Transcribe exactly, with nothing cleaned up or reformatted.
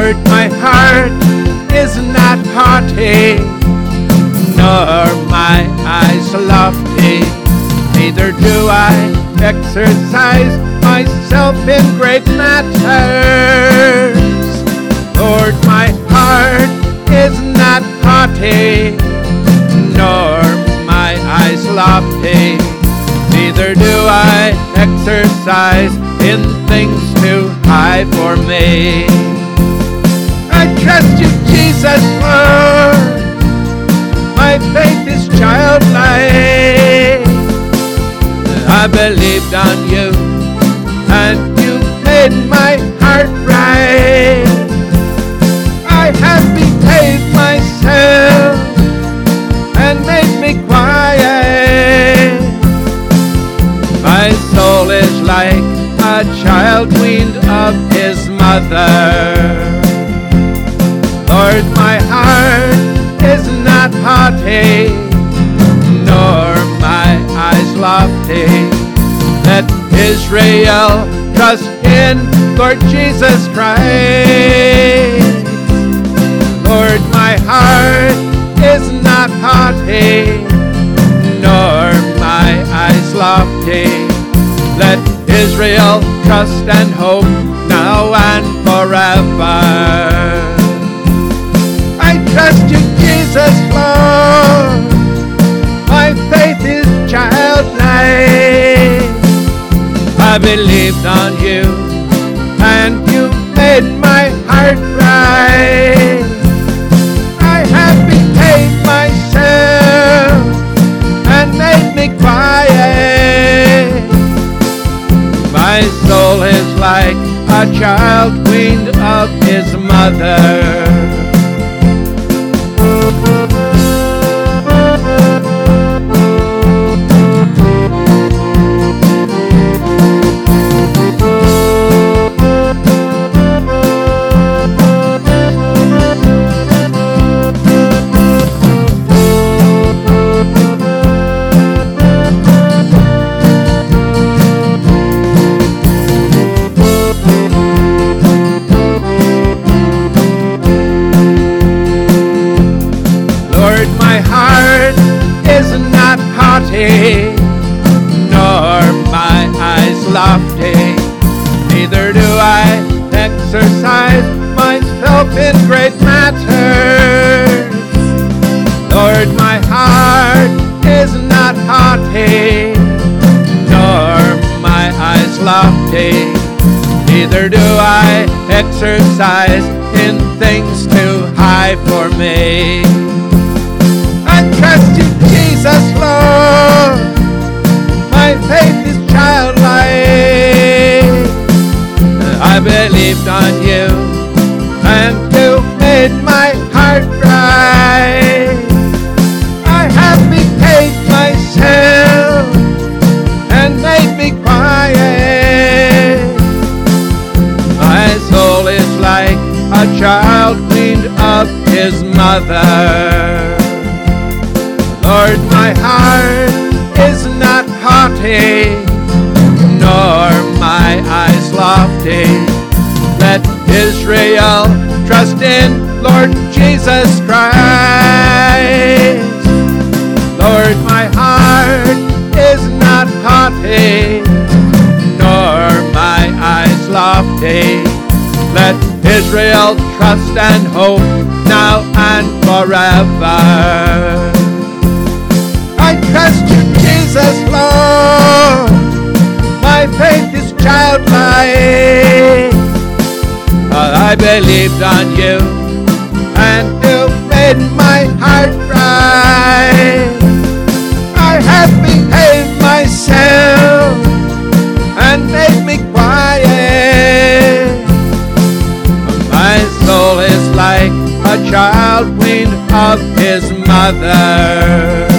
Lord, my heart is not haughty, nor my eyes lofty, neither do I exercise myself in great matters. Lord, my heart is not haughty, nor my eyes lofty, neither do I exercise in things too high for me. I trust you, Jesus, Lord. My faith is childlike. I believed on you, and you made my heart right. I have behaved myself and made me quiet. My soul is like a child weaned of his mother. Lord, my heart is not haughty, nor my eyes lofty. Let Israel trust in Lord Jesus Christ. Lord, my heart is not haughty, nor my eyes lofty. Let Israel trust and hope now and forever. I trust you, Jesus, Lord. My faith is childlike. I believed on you, and you made my heart right. I have behaved myself and made me quiet. My soul is like a child weaned of his mother. My heart is not haughty, nor my eyes lofty, neither do I exercise myself in great matters. Lord, my heart is not haughty, nor my eyes lofty, neither do I exercise in things too high for me. I trust you, Jesus, Lord. My faith is childlike. I believed on you, and you made my heart right. I have behaved myself and made me quiet. My soul is like a child weaned of his mother. Lord, my heart is not haughty, nor my eyes lofty. Let Israel trust in Lord Jesus Christ. Lord, my heart is not haughty, nor my eyes lofty. Let Israel trust and hope now and forever. I trust you, Jesus, Lord. My faith is childlike. I believed on you, and you made my heart right. I have behaved myself and made me quiet. My soul is like a child weaned of his mother.